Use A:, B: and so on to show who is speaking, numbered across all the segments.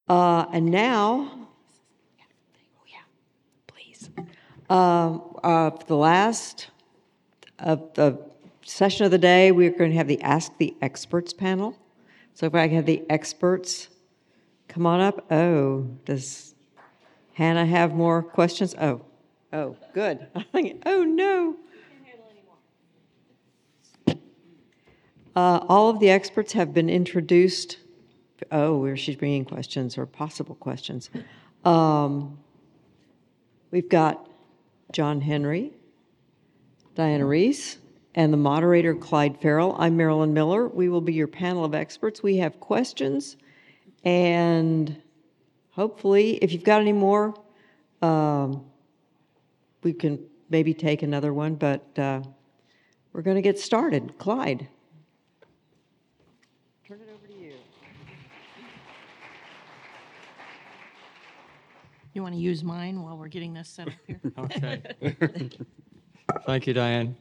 A: And now, please, the last of the session of the day, we're going to have the Ask the Experts panel. So if I can have the experts come on up. Oh, does Hannah have more questions? Oh, good. Oh, no. All of the experts have been introduced. Oh, where she's bringing questions or possible questions. We've got John Henry, Diana Reese, and the moderator, Clyde Farrell. I'm Marilyn Miller. We will be your panel of experts. We have questions, and hopefully, if you've got any more, we can maybe take another one, but we're going to get started. Clyde. Turn it over to you.
B: You want to use mine while we're getting this set up here?
C: Okay. Thank you, Diane.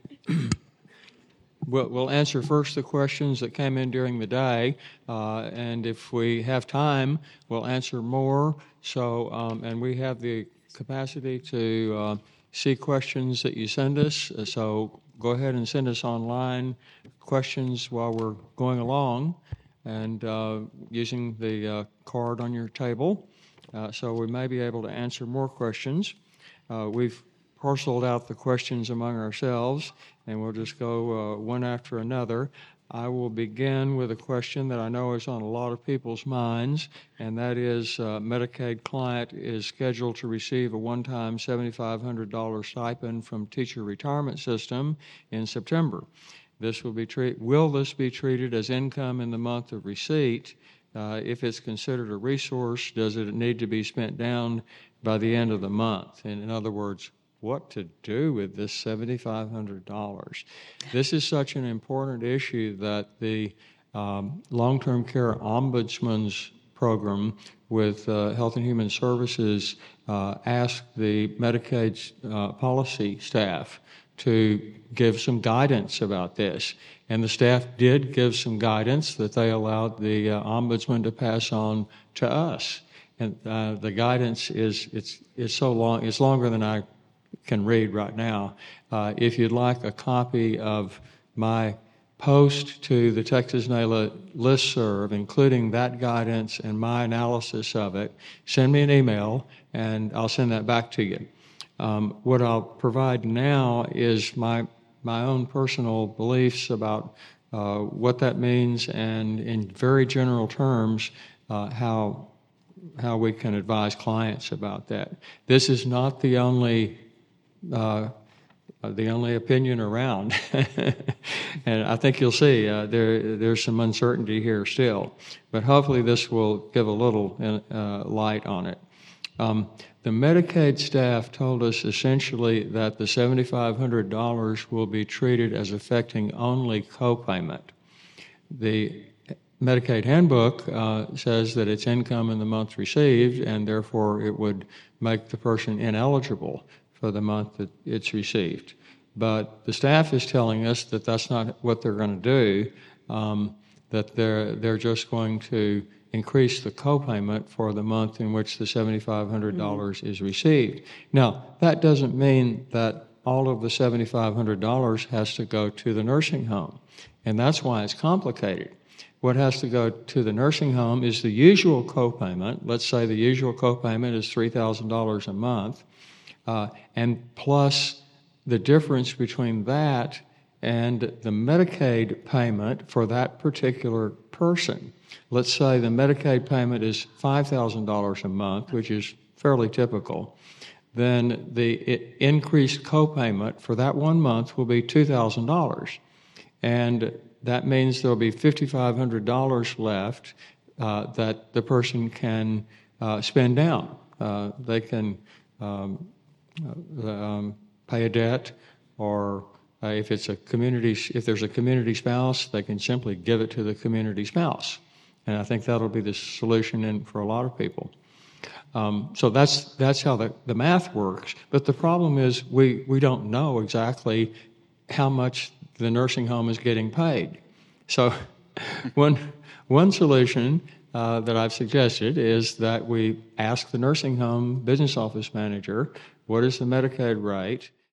C: We'll answer first the questions that came in during the day, and if we have time, we'll answer more. So, and we have the capacity to see questions that you send us, so go ahead and send us online questions while we're going along, and using the card on your table. So we may be able to answer more questions. We've parceled out the questions among ourselves, and we'll just go one after another. I will begin with a question that I know is on a lot of people's minds, and that is Medicaid client is scheduled to receive a one-time $7,500 stipend from Teacher Retirement System in September. Will this be treated as income in the month of receipt? If it's considered a resource, does it need to be spent down by the end of the month? And in other words, what to do with this $7,500? This is such an important issue that the Long-Term Care Ombudsman's program with Health and Human Services asked the Medicaid policy staff to give some guidance about this. And the staff did give some guidance that they allowed the Ombudsman to pass on to us. And the guidance it's so long, it's longer than I can read right now. If you'd like a copy of my post to the Texas NAILA listserv, including that guidance and my analysis of it, send me an email and I'll send that back to you. What I'll provide now is my own personal beliefs about what that means, and in very general terms, how we can advise clients about that. This is not the only opinion around, and I think you'll see there's some uncertainty here still, but hopefully this will give a little light on it. The Medicaid staff told us essentially that the $7,500 will be treated as affecting only copayment. The Medicaid handbook says that it's income in the month received, and therefore it would make the person ineligible for the month that it's received. But the staff is telling us that that's not what they're going to do, that they're just going to increase the copayment for the month in which the $7,500 is received. Now, that doesn't mean that all of the $7,500 has to go to the nursing home, and that's why it's complicated. What has to go to the nursing home is the usual copayment. Let's say the usual copayment is $3,000 a month, and plus the difference between that and the Medicaid payment for that particular person. Let's say the Medicaid payment is $5,000 a month, which is fairly typical. Then the increased copayment for that 1 month will be $2,000. And that means there'll be $5,500 left that the person can spend down. They can pay a debt, or if there's a community spouse, they can simply give it to the community spouse. And I think that'll be the solution for a lot of people. So that's how the math works. But the problem is we don't know exactly how much the nursing home is getting paid. So one solution that I've suggested is that we ask the nursing home business office manager, what is the Medicaid rate?